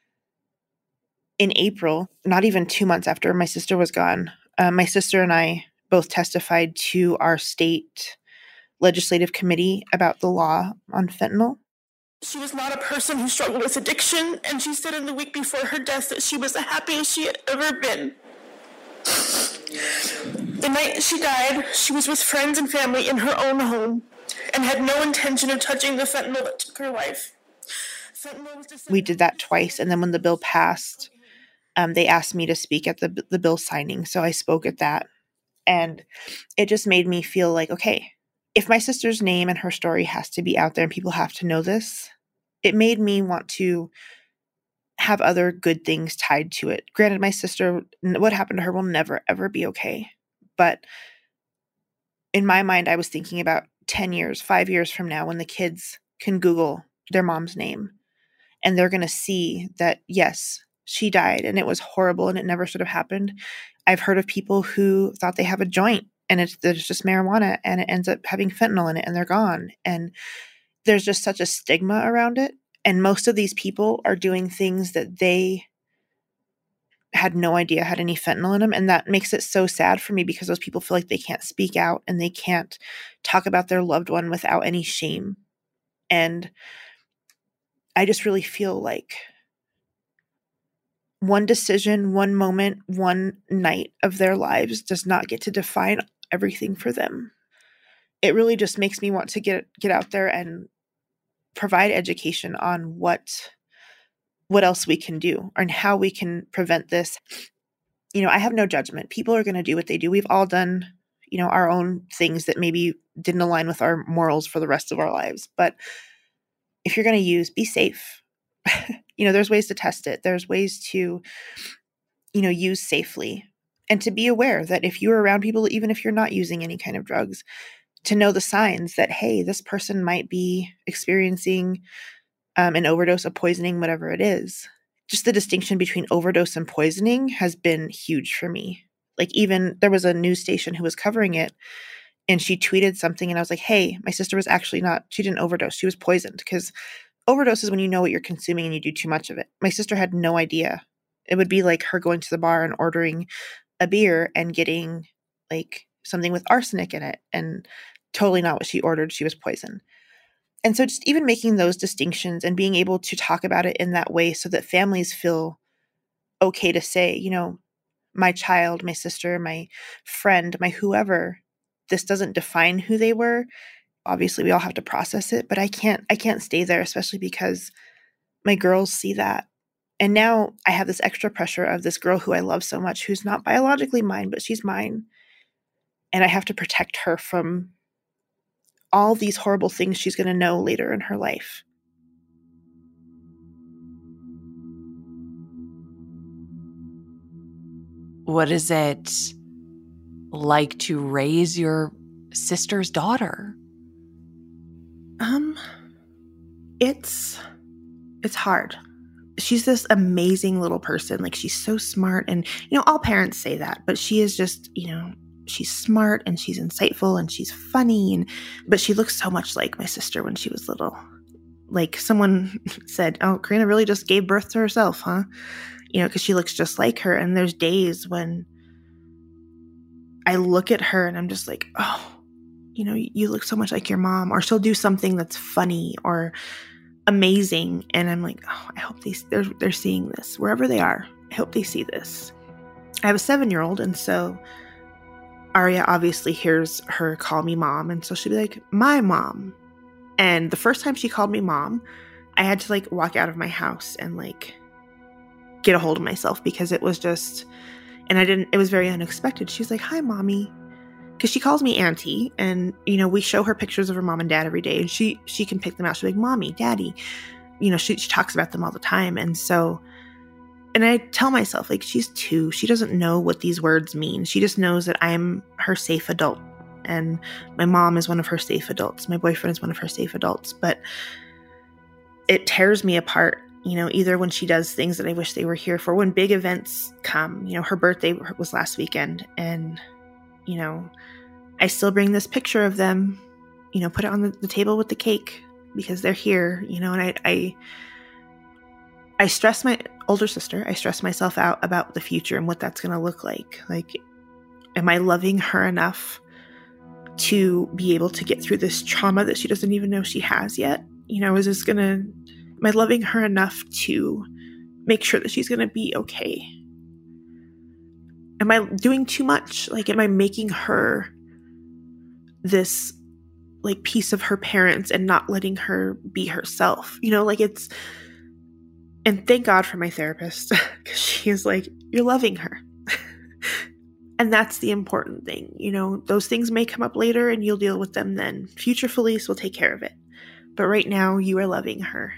in April, not even two months after my sister was gone, uh, my sister and I both testified to our state legislative committee about the law on fentanyl. She was not a person who struggled with addiction, and she said in the week before her death that she was the happiest she had ever been. The night she died, she was with friends and family in her own home and had no intention of touching the fentanyl that took her life. We did that twice, and then when the bill passed, um, they asked me to speak at the the bill signing, so I spoke at that. And it just made me feel like, okay, if my sister's name and her story has to be out there and people have to know this, it made me want to have other good things tied to it. Granted, my sister, what happened to her will never, ever be okay. But in my mind, I was thinking about ten years, five years from now, when the kids can Google their mom's name and they're going to see that, yes, she died and it was horrible and it never should have happened. I've heard of people who thought they have a joint and it's, it's just marijuana and it ends up having fentanyl in it and they're gone. And there's just such a stigma around it. And most of these people are doing things that they had no idea had any fentanyl in them. And that makes it so sad for me because those people feel like they can't speak out and they can't talk about their loved one without any shame. And I just really feel like one decision, one moment, one night of their lives does not get to define everything for them. It really just makes me want to get get out there and provide education on what what else we can do and how we can prevent this. You know, I have no judgment. People are going to do what they do. We've all done, you know, our own things that maybe didn't align with our morals for the rest of our lives. But if you're going to use, be safe. You know, there's ways to test it. There's ways to, you know, use safely and to be aware that if you're around people, even if you're not using any kind of drugs, to know the signs that, hey, this person might be experiencing um, an overdose, a poisoning, whatever it is. Just the distinction between overdose and poisoning has been huge for me. Like even there was a news station who was covering it and she tweeted something and I was like, hey, my sister was actually not, she didn't overdose. She was poisoned because overdose is when you know what you're consuming and you do too much of it. My sister had no idea. It would be like her going to the bar and ordering a beer and getting like something with arsenic in it and totally not what she ordered. She was poisoned. And so just even making those distinctions and being able to talk about it in that way so that families feel okay to say, you know, my child, my sister, my friend, my whoever, this doesn't define who they were. Obviously, we all have to process it, but I can't I can't stay there, especially because my girls see that. And now I have this extra pressure of this girl who I love so much, who's not biologically mine, but she's mine. And I have to protect her from all these horrible things she's going to know later in her life. What is it like to raise your sister's daughter? Um, it's, it's hard. She's this amazing little person. Like she's so smart and, you know, all parents say that, but she is just, you know, she's smart and she's insightful and she's funny. And, but she looks so much like my sister when she was little. Like someone said, oh, Karina really just gave birth to herself, huh? You know, because she looks just like her. And there's days when I look at her and I'm just like, oh, you know, you look so much like your mom. Or she'll do something that's funny or amazing. And I'm like, oh, I hope they, they're, they're seeing this wherever they are. I hope they see this. I have a seven-year-old. And so Aria obviously hears her call me mom. And so she'll be like, my mom. And the first time she called me mom, I had to like walk out of my house and like get a hold of myself because it was just, and I didn't, it was very unexpected. She's like, hi, mommy. Because she calls me auntie and, you know, we show her pictures of her mom and dad every day and she, she can pick them out. She's like, mommy, daddy, you know, she, she talks about them all the time. And so, and I tell myself like, she's two, she doesn't know what these words mean. She just knows that I'm her safe adult and my mom is one of her safe adults. My boyfriend is one of her safe adults, but it tears me apart. You know, either when she does things that I wish they were here for, when big events come, you know, her birthday was last weekend and, you know, I still bring this picture of them, you know, put it on the, the table with the cake because they're here, you know, and I, I, I stress my older sister, I stress myself out about the future and what that's going to look like. Like, am I loving her enough to be able to get through this trauma that she doesn't even know she has yet? You know, is this going to, am I loving her enough to make sure that she's going to be okay? am I doing too much? Like, am I making her this like piece of her parents and not letting her be herself? You know, like it's, and thank God for my therapist, because she is like, you're loving her. And that's the important thing. You know, those things may come up later and you'll deal with them then. Future Felice will take care of it. But right now, you are loving her.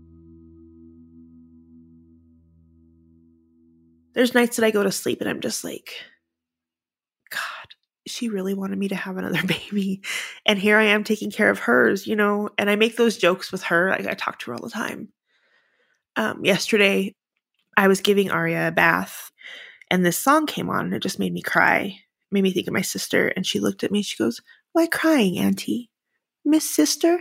There's nights that I go to sleep and I'm just like, God, she really wanted me to have another baby. And here I am taking care of hers, you know, and I make those jokes with her. I, I talk to her all the time. Um, yesterday, I was giving Aria a bath and this song came on and it just made me cry. It made me think of my sister. And she looked at me and she goes, "Why crying, Auntie? Miss Sister?"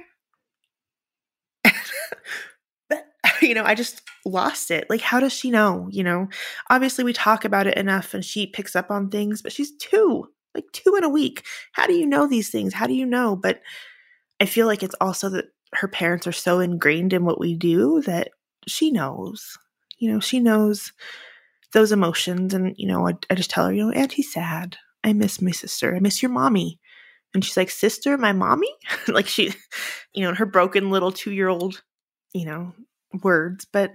You know, I just lost it. Like, how does she know? You know, obviously we talk about it enough and she picks up on things, but she's two, like two in a week. How do you know these things? How do you know? But I feel like it's also that her parents are so ingrained in what we do that she knows, you know, she knows those emotions. And, you know, I, I just tell her, you know, Auntie's sad. I miss my sister. I miss your mommy. And she's like, sister, my mommy? Like she, you know, her broken little two-year-old, you know, words. But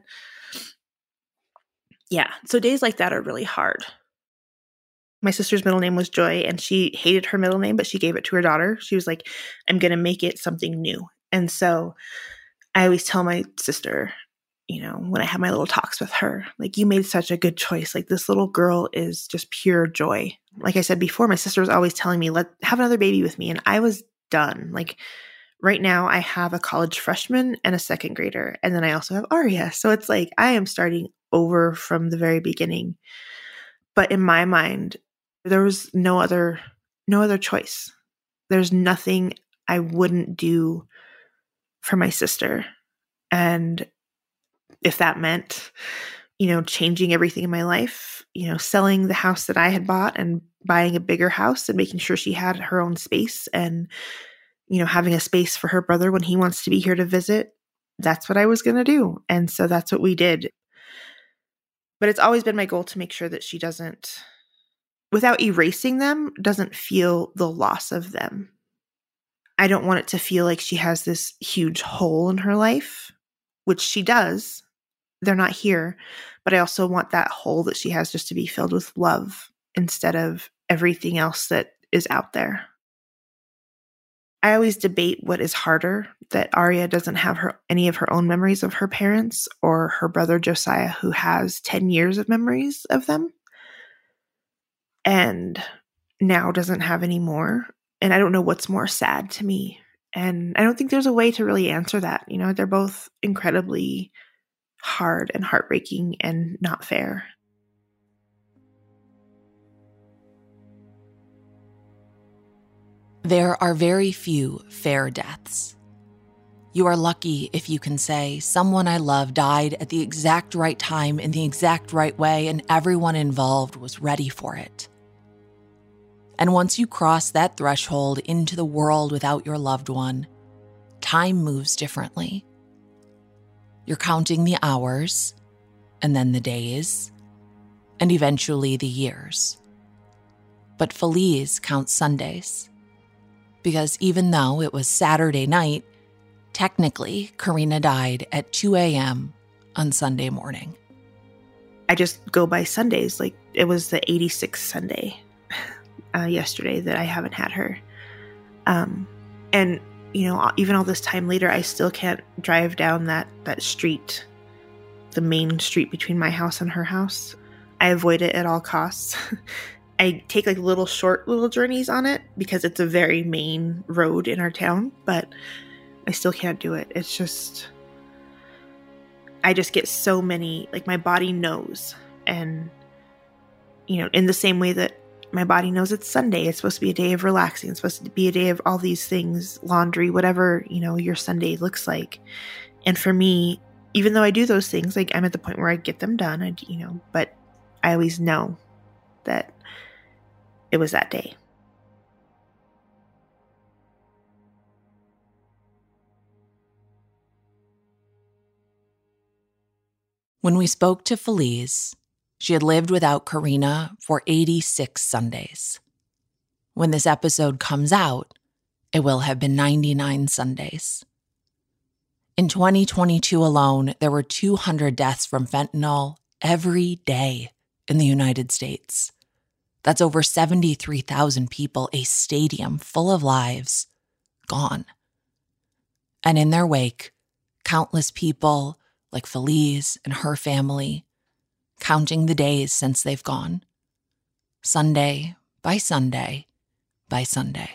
yeah, so days like that are really hard. My sister's middle name was Joy, and she hated her middle name, but she gave it to her daughter. She was like, I'm going to make it something new. And so I always tell my sister, you know, when I have my little talks with her, like, you made such a good choice. Like, this little girl is just pure joy. Like I said before, my sister was always telling me, let have another baby with me. And I was done. Like, right now I have a college freshman and a second grader. And then I also have Aria. So it's like, I am starting over from the very beginning. But in my mind, there was no other, no other choice. There's nothing I wouldn't do for my sister. And if that meant, you know, changing everything in my life, you know, selling the house that I had bought and buying a bigger house and making sure she had her own space and, you know, having a space for her brother when he wants to be here to visit, that's what I was going to do. And so that's what we did. But it's always been my goal to make sure that she doesn't, without erasing them, doesn't feel the loss of them. I don't want it to feel like she has this huge hole in her life, which she does. They're not here. But I also want that hole that she has just to be filled with love instead of everything else that is out there. I always debate what is harder, that Aria doesn't have her any of her own memories of her parents, or her brother Josiah, who has ten years of memories of them and now doesn't have any more. And I don't know what's more sad to me. And I don't think there's a way to really answer that. You know, they're both incredibly hard and heartbreaking and not fair. There are very few fair deaths. You are lucky if you can say, someone I love died at the exact right time in the exact right way, and everyone involved was ready for it. And once you cross that threshold into the world without your loved one, time moves differently. You're counting the hours, and then the days, and eventually the years. But Feliz counts Sundays. Because even though it was Saturday night, technically, Karina died at two a.m. on Sunday morning. I just go by Sundays. Like, it was the eighty-sixth Sunday uh, yesterday that I haven't had her. Um, and, you know, even all this time later, I still can't drive down that, that street, the main street between my house and her house. I avoid it at all costs. I take like little short little journeys on it because it's a very main road in our town, but I still can't do it. It's just, I just get so many, like my body knows. And, you know, in the same way that my body knows it's Sunday, it's supposed to be a day of relaxing. It's supposed to be a day of all these things, laundry, whatever, you know, your Sunday looks like. And for me, even though I do those things, like I'm at the point where I get them done, I, you know, but I always know that it was that day. When we spoke to Feliz, She had lived without Karina for eighty-six Sundays. When this episode comes out, it will have been ninety-nine Sundays. In twenty twenty-two alone, there were two hundred deaths from fentanyl every day in the United States. That's over seventy-three thousand people, a stadium full of lives, gone. And in their wake, countless people like Feliz and her family, counting the days since they've gone, Sunday by Sunday by Sunday.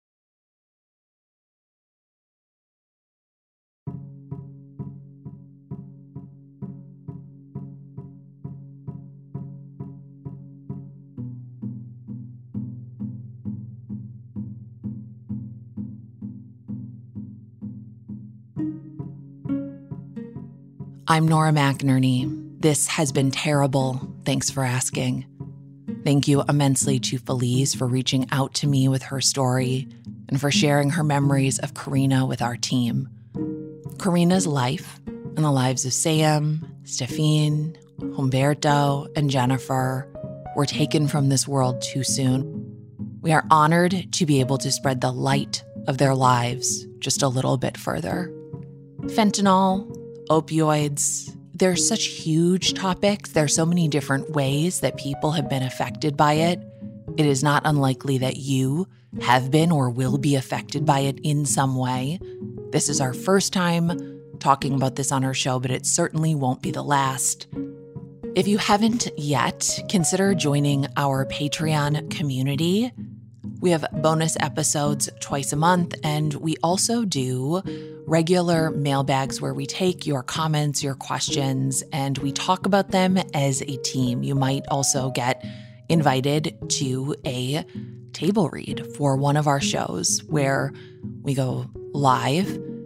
I'm Nora McInerney. This has been terrible. Thanks for asking. Thank you immensely to Feliz for reaching out to me with her story and for sharing her memories of Karina with our team. Karina's life and the lives of Sam, Stefan, Humberto, and Jennifer were taken from this world too soon. We are honored to be able to spread the light of their lives just a little bit further. Fentanyl, opioids, they're such huge topics. There are so many different ways that people have been affected by it. It is not unlikely that you have been or will be affected by it in some way. This is our first time talking about this on our show, but it certainly won't be the last. If you haven't yet, consider joining our Patreon community. We have bonus episodes twice a month, and we also do regular mailbags where we take your comments, your questions, and we talk about them as a team. You might also get invited to a table read for one of our shows where we go live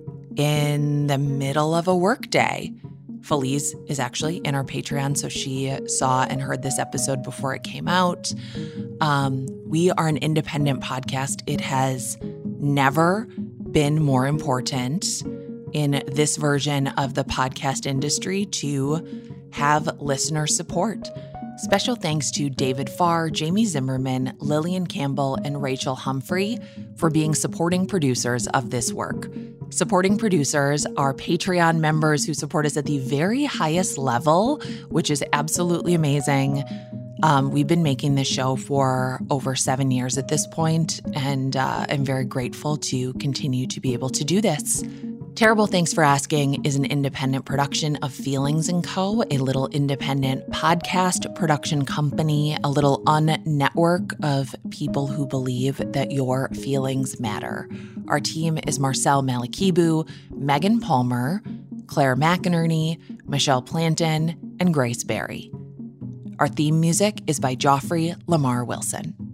in the middle of a workday. Feliz is actually in our Patreon, so she saw and heard this episode before it came out. Um, we are an independent podcast. It has never been more important in this version of the podcast industry to have listener support. Special thanks to David Farr, Jamie Zimmerman, Lillian Campbell, and Rachel Humphrey for being supporting producers of this work. Supporting producers are Patreon members who support us at the very highest level, which is absolutely amazing. Um, we've been making this show for over seven years at this point, and uh, I'm very grateful to continue to be able to do this. Terrible Thanks for Asking is an independent production of Feelings and Co., a little independent podcast production company, a little un-network of people who believe that your feelings matter. Our team is Marcel Malikibu, Megan Palmer, Claire McInerney, Michelle Planton, and Grace Berry. Our theme music is by Joffrey Lamar Wilson.